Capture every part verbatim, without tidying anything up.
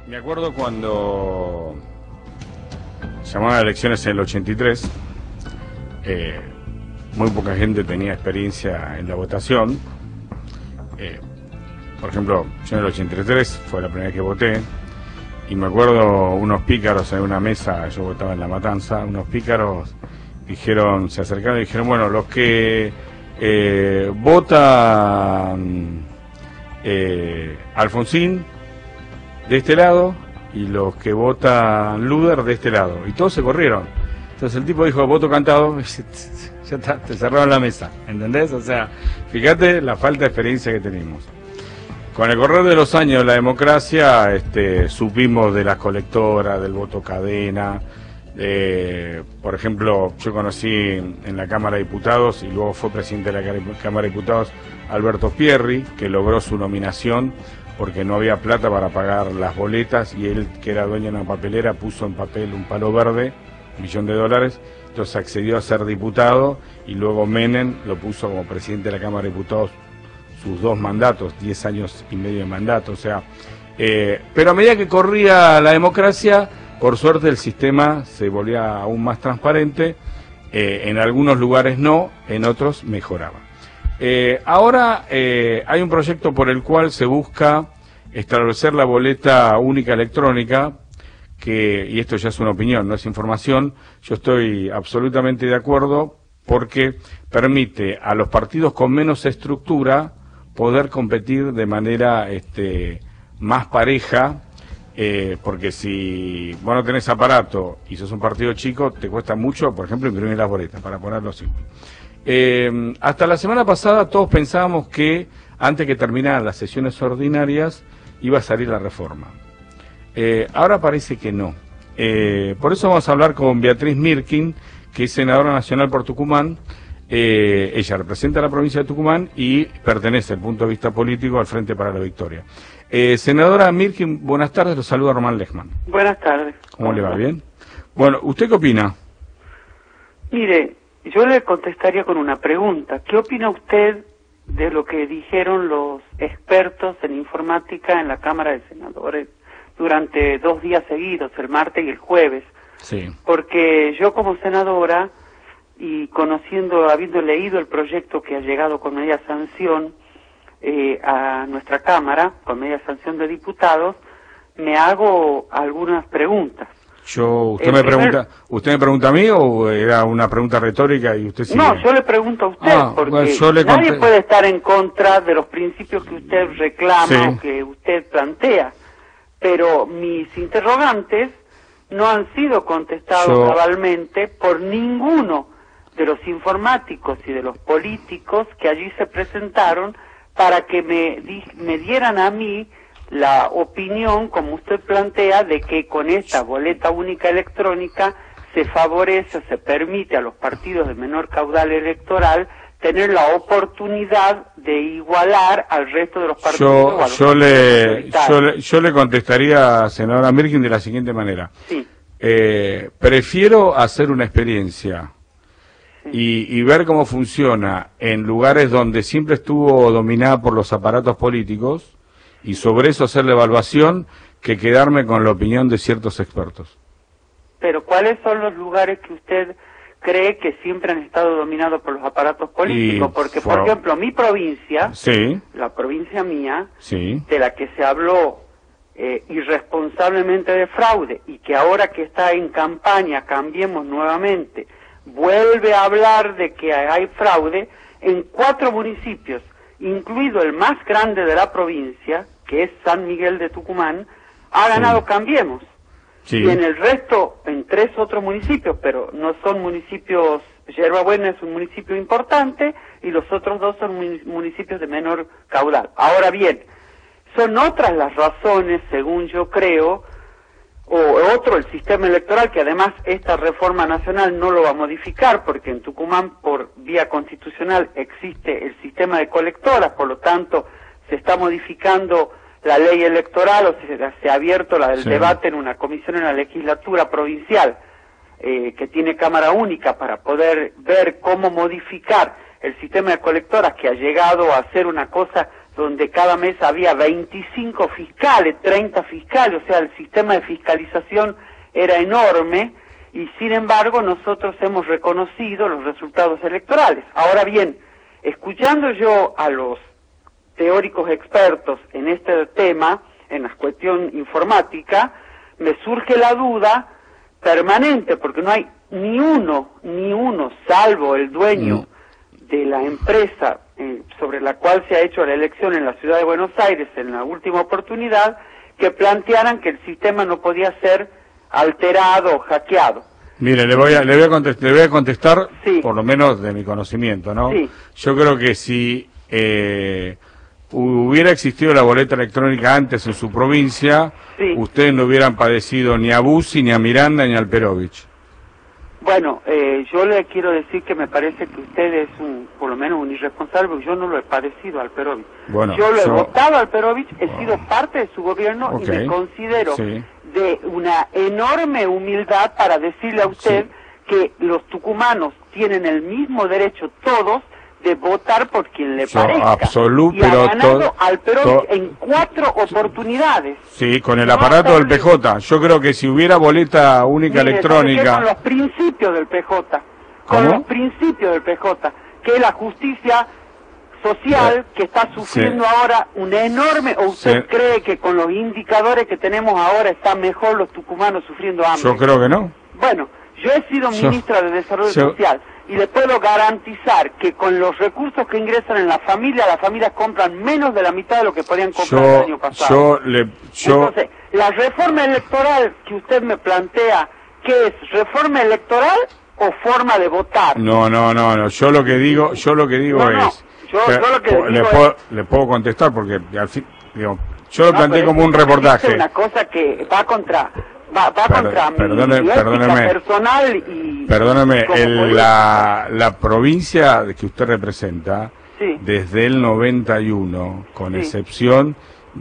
Me acuerdo cuando llamaban a elecciones en el ochenta y tres, eh, muy poca gente tenía experiencia en la votación. Eh, por ejemplo, yo en el ochenta y tres fue la primera vez que voté, y me acuerdo unos pícaros en una mesa, yo votaba en La Matanza, unos pícaros dijeron, se acercaron y dijeron, bueno, los que eh, votan eh, Alfonsín de este lado y los que votan Luder de este lado, y todos se corrieron. Entonces el tipo dijo, voto cantado, ya está, te cerraron la mesa, ¿entendés? O sea, fíjate la falta de experiencia que tenemos. Con el correr de los años de la democracia, este, supimos de las colectoras, del voto cadena. Eh, por ejemplo, yo conocí en la Cámara de Diputados, y luego fue presidente de la Cámara de Diputados, Alberto Pierri, que logró su nominación porque no había plata para pagar las boletas, y él, que era dueño de una papelera, puso en papel un palo verde, un millón de dólares, entonces accedió a ser diputado, y luego Menem lo puso como presidente de la Cámara de Diputados sus dos mandatos, diez años y medio de mandato, o sea, eh, pero a medida que corría la democracia, por suerte el sistema se volvía aún más transparente, eh, en algunos lugares no, en otros mejoraba. Eh, ahora eh, hay un proyecto por el cual se busca establecer la boleta única electrónica, que, y esto ya es una opinión, no es información, yo estoy absolutamente de acuerdo, porque permite a los partidos con menos estructura poder competir de manera este, más pareja, eh, porque si vos no tenés aparato y sos un partido chico, te cuesta mucho, por ejemplo, imprimir las boletas, para ponerlo simple. Eh, hasta la semana pasada todos pensábamos que antes que terminaran las sesiones ordinarias iba a salir la reforma. Eh, ahora parece que no. Eh, por eso vamos a hablar con Beatriz Mirkin, que es senadora nacional por Tucumán. Eh, ella representa a la provincia de Tucumán y pertenece, desde el punto de vista político, al Frente para la Victoria. Eh, senadora Mirkin, buenas tardes, los saluda Román Lechman. Buenas tardes. ¿Cómo, ¿Cómo le va? ¿Bien? Bueno, ¿usted qué opina? Mire, yo le contestaría con una pregunta. ¿Qué opina usted de lo que dijeron los expertos en informática en la Cámara de Senadores durante dos días seguidos, el martes y el jueves? Sí. Porque yo como senadora, y conociendo, habiendo leído el proyecto que ha llegado con media sanción eh, a nuestra Cámara, con media sanción de diputados, me hago algunas preguntas. Yo, usted el me primer... pregunta, ¿usted me pregunta a mí o era una pregunta retórica y usted sigue? No, yo le pregunto a usted, ah, porque bueno, yo le nadie conté... puede estar en contra de los principios que usted reclama sí. o que usted plantea, pero mis interrogantes no han sido contestados yo... cabalmente por ninguno de los informáticos y de los políticos que allí se presentaron para que me, di, me dieran a mí la opinión, como usted plantea, de que con esta boleta única electrónica se favorece o se permite a los partidos de menor caudal electoral tener la oportunidad de igualar al resto de los partidos. Yo, yo, le, yo, le, yo le contestaría, senadora Mirkin, de la siguiente manera. Sí. Eh, prefiero hacer una experiencia Y, y ver cómo funciona en lugares donde siempre estuvo dominada por los aparatos políticos, y sobre eso hacer la evaluación, que quedarme con la opinión de ciertos expertos. Pero ¿cuáles son los lugares que usted cree que siempre han estado dominados por los aparatos políticos? Y, Porque, for... por ejemplo, mi provincia, sí. la provincia mía, sí. de la que se habló eh, irresponsablemente de fraude, y que ahora que está en campaña Cambiemos nuevamente, vuelve a hablar de que hay fraude en cuatro municipios, incluido el más grande de la provincia, que es San Miguel de Tucumán, ha ganado sí. Cambiemos. Sí. Y en el resto, en tres otros municipios, pero no son municipios, Yerbabuena es un municipio importante y los otros dos son municipios de menor caudal. Ahora bien, son otras las razones, según yo creo, o otro, el sistema electoral, que además esta reforma nacional no lo va a modificar, porque en Tucumán por vía constitucional existe el sistema de colectoras, por lo tanto se está modificando la ley electoral, o se, se ha abierto la, el sí. debate en una comisión en la legislatura provincial, eh, que tiene Cámara Única, para poder ver cómo modificar el sistema de colectoras, que ha llegado a ser una cosa donde cada mes había veinticinco fiscales, treinta fiscales, o sea, el sistema de fiscalización era enorme, y sin embargo nosotros hemos reconocido los resultados electorales. Ahora bien, escuchando yo a los teóricos expertos en este tema, en la cuestión informática, me surge la duda permanente, porque no hay ni uno, ni uno, salvo el dueño no. de la empresa eh, sobre la cual se ha hecho la elección en la ciudad de Buenos Aires en la última oportunidad, que plantearan que el sistema no podía ser alterado o hackeado. Mire, le voy a, le voy a contestar, le voy a contestar sí. por lo menos de mi conocimiento, ¿no? Sí. Yo creo que si eh, hubiera existido la boleta electrónica antes en su provincia, sí. ustedes no hubieran padecido ni a Bussi, ni a Miranda, ni al Perovich. Bueno, eh, yo le quiero decir que me parece que usted es un, por lo menos un irresponsable, porque yo no lo he padecido al Perovich. Bueno, yo lo he so... votado al Perovich, he oh. sido parte de su gobierno okay. y me considero sí. de una enorme humildad para decirle a usted sí. que los tucumanos tienen el mismo derecho todos de votar por quien le Yo, parezca. Absoluto, y ha pero ganado to, al Perovich to, en cuatro oportunidades. Sí, con el aparato del P J. Yo creo que si hubiera boleta única Mire, electrónica... Con los principios del P J. Con ¿Cómo? los principios del P J. Que es la justicia social que está sufriendo sí. ahora un enorme... ¿O usted sí. cree que con los indicadores que tenemos ahora están mejor los tucumanos sufriendo hambre? Yo creo que no. Bueno, yo he sido yo, ministra de Desarrollo yo, Social y le puedo garantizar que con los recursos que ingresan en la familia, las familias compran menos de la mitad de lo que podían comprar yo, el año pasado. Yo le, yo... Entonces, la reforma electoral que usted me plantea, ¿qué es? ¿Reforma electoral o forma de votar? No, no, no, no. Yo lo que digo, yo lo que digo no, no. es... Yo, yo lo que le, digo puedo, es... le puedo contestar porque al fin, digo, yo lo no, planteé como un reportaje. Es una cosa que va contra... Va, va Per, contra perdone, mi perdóneme, personal y... Perdóneme, el, la, la provincia que usted representa, sí. desde el noventa y uno, con sí. excepción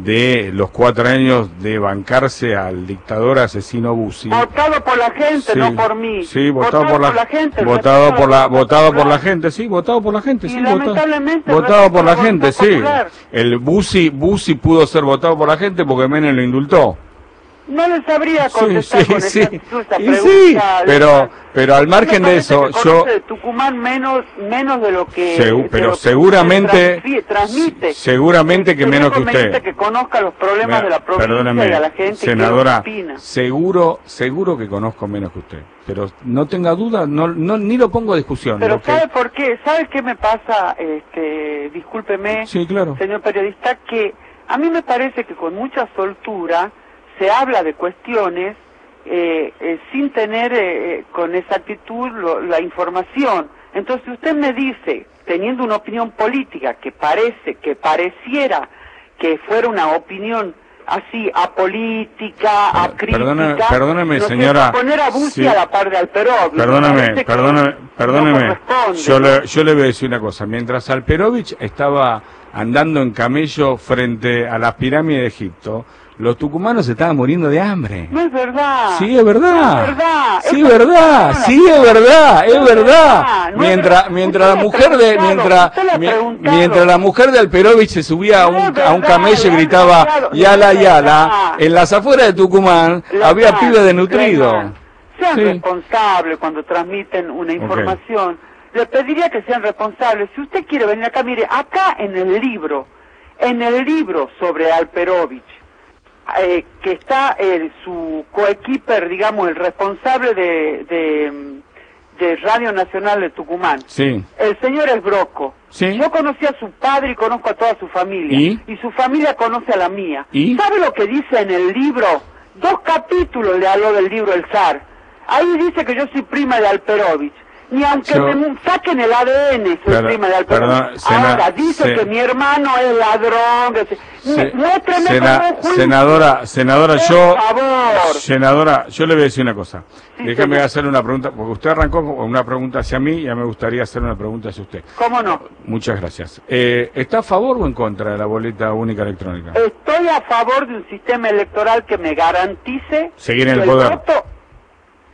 de los cuatro años de bancarse al dictador asesino Bussi. Votado por la gente, sí. no por mí. Sí, votado, votado por la, por la gente. Votado por la, votado por la gente, sí, votado por la gente, y sí. Lamentablemente votado, votado por la gente, sí. El Bussi, Bussi pudo ser votado por la gente porque Menem lo indultó. No les sabría contestar sí, sí, con sí. esa, esa y pregunta. Sí, pero, pero al margen de eso, que yo... de Tucumán menos, menos de lo que... Segu, pero lo seguramente... Que transmite. Seguramente que menos que usted. Que conozca los problemas me, de la provincia perdóneme, y a la gente senadora, que opina. seguro, seguro que conozco menos que usted. Pero no tenga duda, no, no, ni lo pongo a discusión. Pero ¿sabe que... por qué? ¿Sabe qué me pasa? Este, discúlpeme, sí, claro. señor periodista, que a mí me parece que con mucha soltura se habla de cuestiones eh, eh, sin tener eh, con exactitud lo, la información. Entonces, si usted me dice, teniendo una opinión política que parece, que pareciera que fuera una opinión así apolítica, apolítica, perdóname, perdóname no señora, poner a Bussi sí. a la par de Alperovich. Perdóname, perdóname, perdóname. No yo, le, yo le voy a decir una cosa. Mientras Alperovich estaba andando en camello frente a las pirámides de Egipto, los tucumanos se estaban muriendo de hambre. No es verdad. Sí, es verdad. No es verdad. Sí, es verdad. Sí, es verdad. Es verdad. Mientras, mientras la mujer de, mientras, mientras la mujer de Alperovich se subía a un, a un camello y gritaba yala, yala, en las afueras de Tucumán había pibes desnutridos. Sean responsables cuando transmiten una información. Le pediría que sean responsables. Si usted quiere venir acá, mire, acá en el libro, en el libro sobre Alperovich, Eh, que está el, su coequiper, digamos, el responsable de, de, de Radio Nacional de Tucumán. Sí. El señor Esbroco. Sí. Yo conocí a su padre y conozco a toda su familia. ¿Y? Y su familia conoce a la mía. ¿Y? ¿Sabe lo que dice en el libro? Dos capítulos le habló del libro El Zar. Ahí dice que yo soy prima de Alperovich. Ni aunque yo, me saquen el A D N, soy pero, prima de Alperovich. Perdón, Ahora sena, dice se, que mi hermano es ladrón. Que se, se, muéstrame sena, como un juicio. Senadora, senadora, por yo... favor. Senadora, yo le voy a decir una cosa. Sí, Déjame señor. hacer una pregunta, porque usted arrancó con una pregunta hacia mí y ya me gustaría hacer una pregunta hacia usted. ¿Cómo no? Muchas gracias. Eh, ¿Está a favor o en contra de la boleta única electrónica? Estoy a favor de un sistema electoral que me garantice... Seguir en el que poder. voto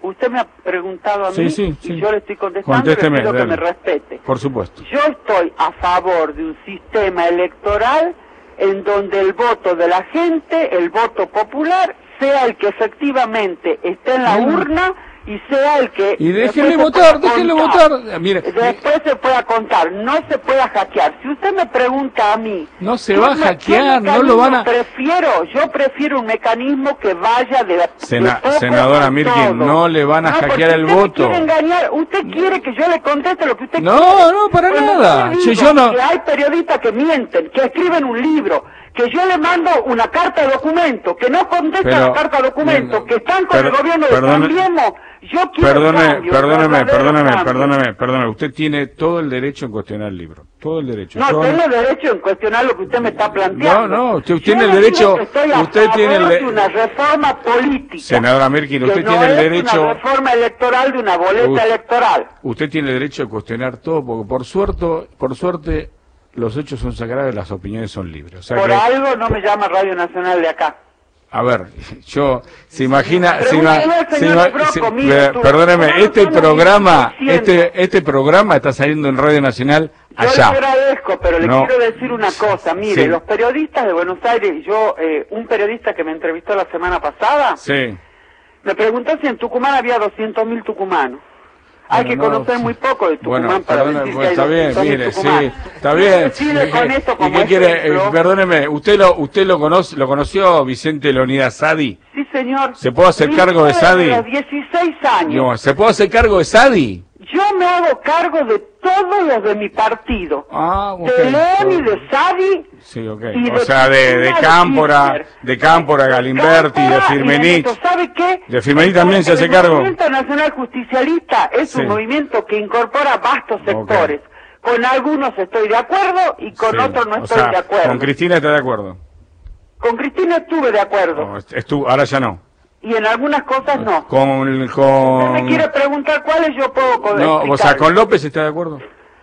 Usted me ha preguntado a sí, mí sí, sí. y yo le estoy contestando y Contésteme, le pido que dale. me respete. Por supuesto. Yo estoy a favor de un sistema electoral en donde el voto de la gente, el voto popular, sea el que efectivamente esté en la Bueno. urna y sea el que... Y déjenle después se votar, pueda déjenle contar. votar. Mire, Después se pueda contar, no se pueda hackear. Si usted me pregunta a mí... no se ¿qué va a me- hackear, qué no lo van a... mecanismo prefiero, yo prefiero un mecanismo que vaya de, Sena- de poco senadora a Mirkin, todo. no le van a No, hackear porque el usted me voto. quiere engañar, usted quiere que yo le conteste lo que usted No, quiere. no, para Cuando nada. yo Si digo yo no- que hay periodistas que mienten, que escriben un libro, que yo le mando una carta de documento, que no contesta Pero- la carta de documento, no, que están con per- el gobierno de perdone- Cambiemos, yo quiero Perdone, cambio, perdóneme, verdadero perdóneme, cambio. perdóneme, perdóneme. Usted tiene todo el derecho en cuestionar el libro. Todo el derecho. No, Yo- tengo derecho en cuestionar lo que usted me está planteando. No, no, usted Yo tiene el le digo derecho- que estoy a usted tiene el favor de- de una reforma política. Senadora Mirkin, que usted no tiene el es derecho... una reforma electoral de una boleta Usted- electoral. Usted tiene el derecho de cuestionar todo, porque por suerte, por suerte, los hechos son sagrados y las opiniones son libres. O sea Por que, algo no me llama Radio Nacional de acá. a ver, yo, se imagina, se ima- Pregúntale al se señor ima- Broco, se- mire, eh, tú- perdóneme, tú- este tú no programa, me estás diciendo. este, este programa está saliendo en Radio Nacional Yo allá. le agradezco, pero le No. quiero decir una cosa. Mire, Sí. los periodistas de Buenos Aires, yo, eh, un periodista que me entrevistó la semana pasada, Sí. me preguntó si en Tucumán había doscientos mil tucumanos. Hay Bueno, que no, conocer sí. muy poco de Tucumán Bueno, para perdone, decir pues, que está hay bien, doscientos mil mire, sí, tucumanos. está Quiero bien. decirle con esto ¿Y como qué quiere? Eh, ejemplo- Perdóneme, ¿usted lo, usted lo conoce, lo conoció Vicente Leonidas Sadi? Sí, señor. ¿Se puede hacer Mi cargo de hijo Sadi? los dieciséis años. No, ¿se puede hacer cargo de Sadi? Yo me hago cargo de todos los de mi partido. Ah, ok. De León y de Sadi. Sí, ok. y O sea, de, de Cristina Cámpora, Kirchner. de Cámpora, Galimberti, de Cámpora y Firmenich. esto, ¿sabe qué? De Firmenich también se hace El cargo. Movimiento Nacional Justicialista es Sí. un movimiento que incorpora vastos sectores. Con algunos estoy de acuerdo y con Sí. otros no O estoy sea, de acuerdo. Con Cristina está de acuerdo. Con Cristina estuve de acuerdo. No, estuvo, ahora ya no. Y en algunas cosas no. Con, Si usted con... me quiere preguntar cuáles, yo puedo co- No, o sea, explicarle. con López está de acuerdo.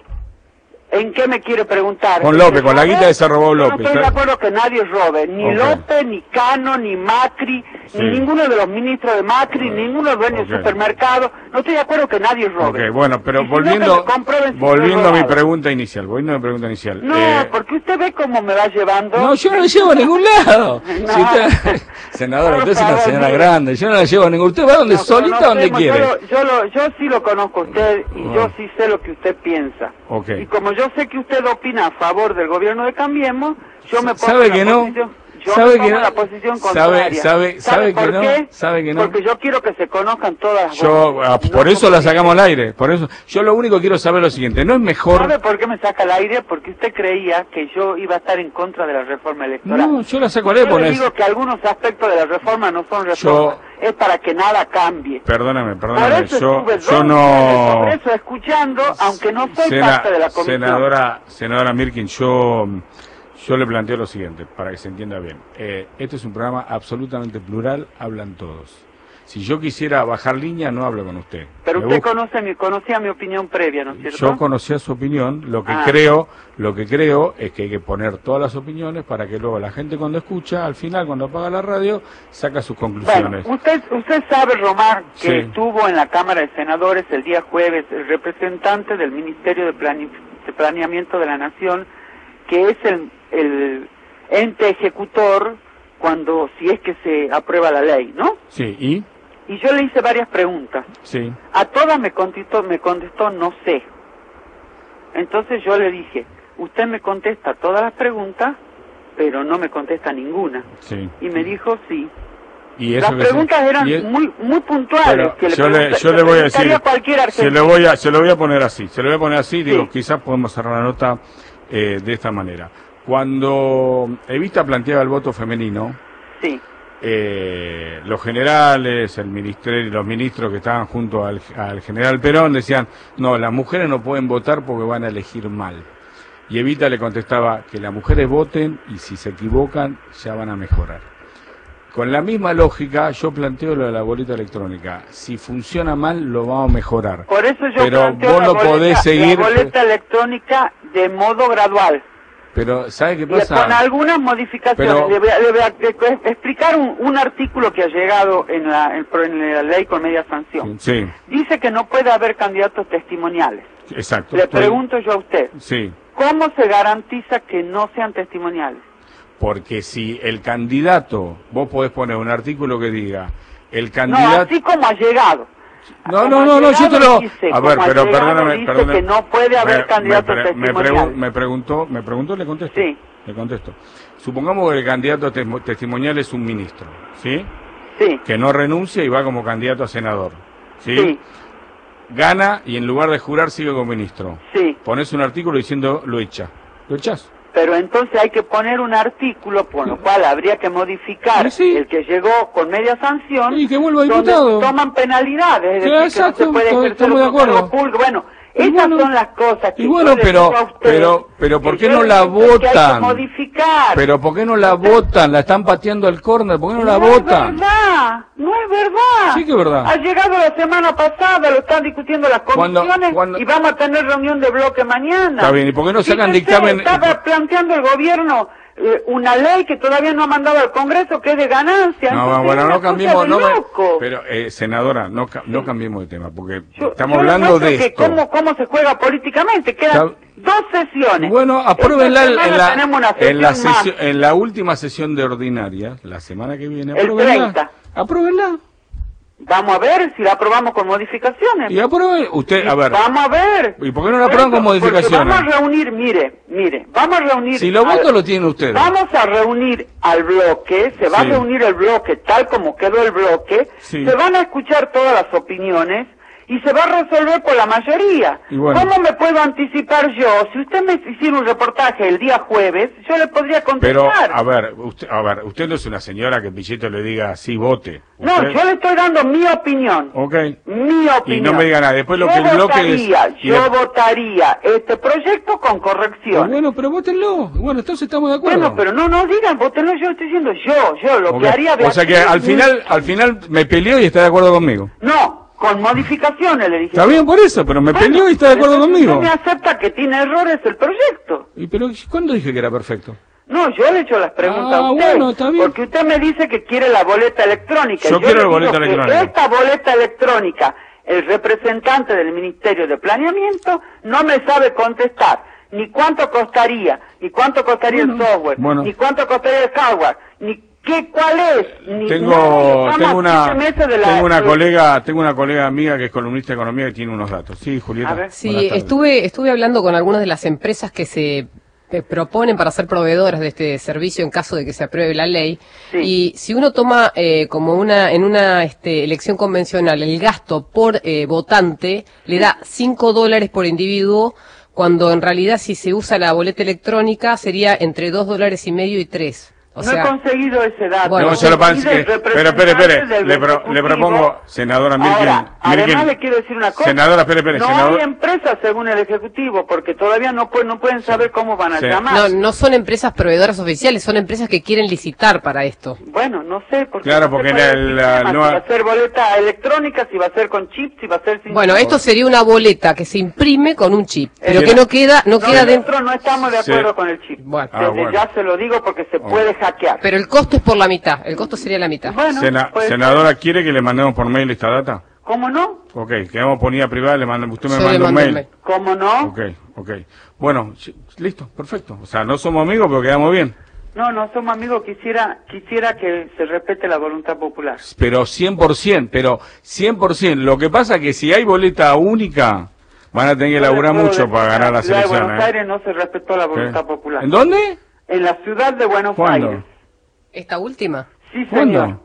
¿En qué me quiere preguntar? Con ¿Que López, se con la robe? guita que se robó Yo López. No estoy de acuerdo que nadie robe, ni Ok. López, ni Cano, ni Macri, Sí. ni ninguno de los ministros de Macri, ni ninguno de los dueños Ok. de supermercados. No estoy de acuerdo que nadie robe. Ok, bueno, pero Y si no, que volviendo, me comprueben si volviendo yo he a mi robado. pregunta inicial, volviendo a mi pregunta inicial. No, eh, porque usted ve cómo me va llevando. No, yo no la llevo a ningún lado. No. Si usted- senadora, Por usted es una favor, señora mire. grande. Yo no la llevo a ningún. Usted va donde Nos solita, donde conocemos, quiere. Yo, lo- yo, lo- yo sí lo conozco a usted y Ah. yo sí sé lo que usted piensa. Ok. Y como yo sé que usted opina a favor del gobierno de Cambiemos, yo me pongo ¿Sabe en la que no? posición, yo ¿Sabe me que pongo no? en la posición ¿Sabe- contraria. sabe- sabe que por no? qué? ¿Sabe que no? Porque yo quiero que se conozcan todas las Yo, voces. ah, No por eso como la dice. sacamos al aire. Por eso, yo lo único que quiero saber es lo siguiente. ¿No es mejor? ¿Sabe por qué me saca al aire? Porque usted creía que yo iba a estar en contra de la reforma electoral. No, yo la saco al aire. Yo le Pones... digo que algunos aspectos de la reforma no son reformas. Es para que nada cambie. Perdóname, Por perdóname. eso Yo, estuve yo dos días en el no. Congreso escuchando, aunque no soy Sena- parte de la comisión. senadora, senadora Mirkin, yo, yo le planteo lo siguiente, para que se entienda bien. Eh, este es un programa absolutamente plural, hablan todos. Si yo quisiera bajar línea, no hablo con usted. Pero Me usted busca- conoce mi, conocía mi opinión previa, ¿no es cierto? Yo conocía su opinión, lo que Ah. creo, lo que creo es que hay que poner todas las opiniones para que luego la gente cuando escucha, al final cuando apaga la radio, saca sus Bueno, conclusiones. usted, usted sabe, Román, que Sí. estuvo en la Cámara de Senadores el día jueves el representante del Ministerio de, Plani- de Planeamiento de la Nación, que es el, el ente ejecutor cuando, si es que se aprueba la ley, ¿no? Sí, ¿y? Y yo le hice varias preguntas. Sí. A todas me contestó, me contestó no sé. Entonces yo le dije, usted me contesta todas las preguntas, pero no me contesta ninguna. Sí. Y me dijo sí. Y eso Las que se- preguntas eran y es- muy muy puntuales. Pero que le yo le, pregunta- yo le le voy a preguntaría decir, cualquier se argentino. lo voy a, se lo voy a poner así, se lo voy a poner así, digo, Sí. quizás podemos cerrar la nota eh, de esta manera. Cuando Evita planteaba el voto femenino, Sí, eh, los generales, el ministerio, los ministros que estaban junto al, al general Perón decían, no, las mujeres no pueden votar porque van a elegir mal. Y Evita le contestaba que las mujeres voten y si se equivocan ya van a mejorar. Con la misma lógica yo planteo lo de la boleta electrónica. Si funciona mal lo vamos a mejorar. por eso yo Pero planteo vos la no boleta, podés seguir- la boleta electrónica de modo gradual. Pero, ¿sabe qué Y pasa? con algunas modificaciones. Pero- Le voy a, le voy a- le voy a explicar un, un artículo que ha llegado en la, en, en la ley con media sanción. Sí, Dice que no puede haber candidatos testimoniales. exacto. Le estoy- pregunto yo a usted, Sí, ¿cómo se garantiza que no sean testimoniales? porque si el candidato, vos podés poner un artículo que diga, el No, candidato... así como ha llegado. No, Como no, ha no, no, yo te llegado, lo... dice, A ver, como ha pero llegado, perdóname, dice perdóname. que no puede haber Me- candidatos me, pre- me, testimoniales. pregun- me preguntó, me preguntó, le contesto. Sí. Le contesto. Supongamos que el candidato tes- testimonial es un ministro, ¿sí? Sí, Que no renuncia y va como candidato a senador, ¿sí? sí, Gana y en lugar de jurar sigue como ministro. sí. Pones un artículo diciendo lo echa. ¿Lo echás? Pero entonces hay que poner un artículo por lo cual habría que modificar Sí, sí. el que llegó con media sanción Y que vuelva donde diputado. toman penalidades, es Sí, decir, exacto, que no se puede estoy- ejercer estamos de otro cargo acuerdo. público. Bueno, Y esas bueno, son las cosas que y bueno, yo les pero- digo a ustedes, pero- pero ¿por que qué yo no les la digo que hay que votan? modificar. Pero ¿por qué no la Usted- votan? La están pateando al córner, ¿por qué no la No es votan? verdad, no es verdad. Sí que es verdad. Ha llegado la semana pasada, lo están discutiendo las Cuando- comisiones cuando- y vamos a tener reunión de bloque mañana. Está bien, ¿y por qué no sacan Fíjese, dictamen? Estaba planteando el gobierno eh, una ley que todavía no ha mandado al Congreso que es de ganancia. No, Entonces, bueno, es una no cosa cambiemos, de no, me- loco. pero eh, senadora, no, ca- no cambiemos de tema, porque Yo- estamos yo le hablando muestro de que esto. Cómo, cómo se juega políticamente, quedan Está- dos sesiones. Bueno, apruébenla Esta en, semana la, tenemos una en, la sesión más. sesión- en la última sesión de ordinaria, la semana que viene, El apruébenla. treinta. Apruébenla. Vamos a ver si la aprobamos con modificaciones. Y aprueben, usted, a ver, Vamos a ver. ¿y por qué no la aprueban con Porque modificaciones? Vamos a reunir, mire, mire, vamos a reunir... Si los al- votos lo tienen ustedes. Vamos a reunir al bloque, se va Sí. a reunir el bloque tal como quedó el bloque, Sí. se van a escuchar todas las opiniones y se va a resolver por la mayoría. Y bueno. ¿Cómo me puedo anticipar yo? Si usted me hiciera un reportaje el día jueves, yo le podría Pero, contestar. a ver, usted, a ver, usted no es una señora que Pillito le diga sí, vote. No, Usted- yo le estoy dando mi opinión. Ok. Mi opinión. Y no me diga nada. Después lo yo que el bloque votaría, es- y yo la- votaría este proyecto con corrección. Bueno, pero votenlo. Bueno, entonces estamos de acuerdo. Bueno, pero no, no digan, votenlo, yo estoy diciendo yo, yo, lo Ok. que haría... O sea que Beatriz al final, al final me peleó y está de acuerdo conmigo. No, con modificaciones le dije. Está bien por eso, pero me Bueno, peleó y está de acuerdo entonces conmigo. No me acepta que tiene errores el proyecto. ¿Y pero cuándo dije que era perfecto? No, yo le he hecho las preguntas Ah, a usted. bueno, está bien. Porque usted me dice que quiere la boleta electrónica. Yo y quiero le la boleta digo que electrónica. esta boleta electrónica, el representante del Ministerio de Planeamiento no me sabe contestar ni cuánto costaría, ni cuánto costaría Bueno, el software, bueno. ni cuánto costaría el hardware, ni qué, cuál es, ni Tengo, nada. tengo Estamos una, siete meses de la- tengo una de- colega, tengo una colega amiga que es columnista de economía y tiene unos datos. Sí, Julieta. A ver. Sí, buenas tardes. estuve, estuve hablando con algunas de las empresas que se eh, proponen para ser proveedoras de este servicio en caso de que se apruebe la ley. Sí. Y si uno toma eh, como una en una este, elección convencional el gasto por eh, votante, le da cinco dólares por individuo, cuando en realidad si se usa la boleta electrónica sería entre dos dólares y medio y tres. O no sea, he conseguido ese dato. Bueno, No, yo lo Conseguí pasa del que, pero espere, representante espere, del le, pro- le Ejecutivo. propongo, senadora Mirkin, Ahora, Mirkin, además le quiero decir una cosa. senadora, espere, espere, no senador- hay empresas según el Ejecutivo, porque todavía no, pueden, no pueden saber cómo van a Sí. llamar. no, no son empresas proveedoras oficiales, son empresas que quieren licitar para esto. Bueno, no sé. Porque Claro, no sé porque cuál es la- el la sistema, nueva- si va a ser boleta electrónica, si va a ser con chip, si va a ser sin Bueno, chip. esto sería una boleta que se imprime con un chip, pero Eh, que no queda, no No, queda dentro. nosotros no estamos de Sí. acuerdo con el chip. Bueno. Ah, Desde bueno. ya se lo digo porque se puede hackear. Pero el costo es por la mitad, el costo sería la mitad. Bueno, Sena- pues, senadora, ¿quiere que le mandemos por mail esta data? ¿cómo no? Ok, quedamos por unidad privada, le mando, usted me Yo le manda un mando mail. un mail. ¿Cómo no? Ok, ok. Bueno, sí, listo, perfecto. O sea, no somos amigos, pero quedamos bien. No, no somos amigos. Quisiera, quisiera que se respete la voluntad popular. Pero cien por ciento, pero cien por ciento. Lo que pasa es que si hay boleta única, van a tener que laburar Yo le puedo mucho decir para que ganar en la las ciudad de elecciones. Buenos ¿eh? Aires no se respetó la voluntad ¿Qué? popular. ¿En dónde? En la ciudad de Buenos ¿Cuándo? Aires. ¿Esta última? Sí, señor. ¿Cuándo?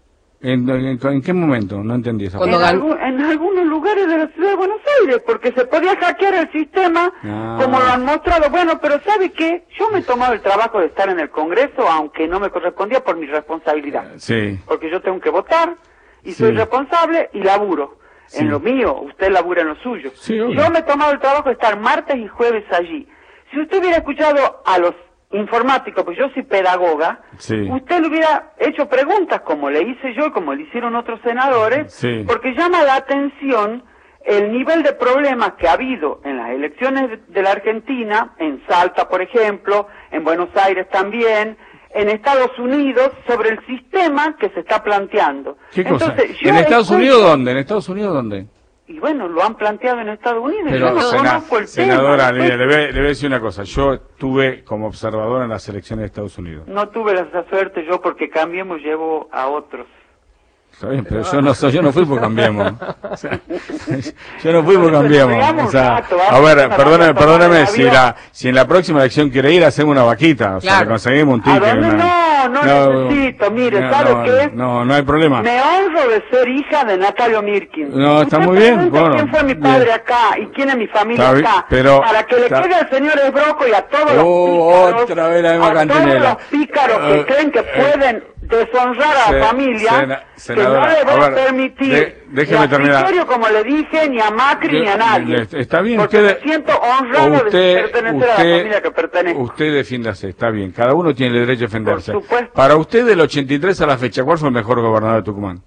¿En, en, en qué momento? No entendí esa Cuando En, parte. ganó. algún- en algunos lugares de la ciudad de Buenos Aires, porque se podía hackear el sistema, Ah. como lo han mostrado. Bueno, pero ¿sabe qué? Yo me he tomado el trabajo de estar en el Congreso, aunque no me correspondía por mi responsabilidad. Sí. Porque yo tengo que votar, y Sí. soy responsable, y laburo. Sí. En lo mío, usted labura en lo suyo. Sí, obvio. Yo me he tomado el trabajo de estar martes y jueves allí. Si usted hubiera escuchado a los informáticos, pues yo soy pedagoga, Sí. usted le hubiera hecho preguntas como le hice yo y como le hicieron otros senadores, Sí. porque llama la atención el nivel de problemas que ha habido en las elecciones de, de la Argentina, en Salta, por ejemplo, en Buenos Aires también, en Estados Unidos, sobre el sistema que se está planteando. ¿Qué cosa? Entonces, yo ¿En Estados escucho- Unidos dónde? ¿En Estados Unidos dónde? Y bueno, lo han planteado en Estados Unidos. Pero, yo no sena- conozco el senadora, tema. mire, le, voy, le voy a decir una cosa. Yo estuve como observador en las elecciones de Estados Unidos. No tuve esa suerte yo porque Cambiemos llevo a otros. Está bien, pero yo no soy, yo no fui por Cambiemos. O sea, yo no fui por Cambiemos. O sea, a ver, perdóneme, perdóneme, si la, si en la próxima elección quiere ir, hacemos una vaquita. O sea, Claro. le conseguimos un ¿A ticket. dónde? una- No, no necesito, mire, no, ¿sabe no, qué? No, no hay problema. Me honro de ser hija de Natalio Mirkin. No, está Usted muy bien, pregunta bueno, quién fue mi bien. padre acá y quién es mi familia Está bien, acá, pero- para que le está- quede al señor Esbroco y a todos los Oh, pícaros, otra vez la misma a cantinela. todos los pícaros que Eh, creen que eh, pueden deshonrar a se- la familia, sena- que senadora, no le voy a a, ver, permitir de- déjeme ni a terminar. Frigerio, como le dije, ni a Macri, Le- ni a nadie. le- está bien, porque usted- me siento honrado usted, de pertenecer a la usted- familia que pertenezco. Usted defiéndase, está bien. Cada uno tiene el derecho a defenderse. Por supuesto. Para usted, del ochenta y tres a la fecha, ¿cuál fue el mejor gobernador de Tucumán?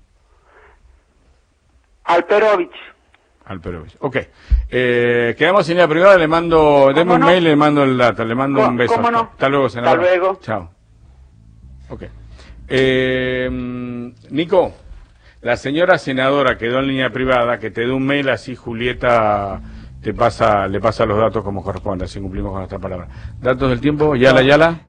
Alperovich. Alperovich. Ok. Eh, quedamos en línea privada, le mando, deme un no? mail, le mando el data, le mando Co- un beso. ¿cómo no? Hasta luego, senadora. Hasta luego. Chao. Ok. Eh, Nico, la señora senadora quedó en línea privada, que te dé un mail, así Julieta te pasa, le pasa los datos como corresponde, así cumplimos con nuestra palabra. Datos del tiempo, Yala, Yala.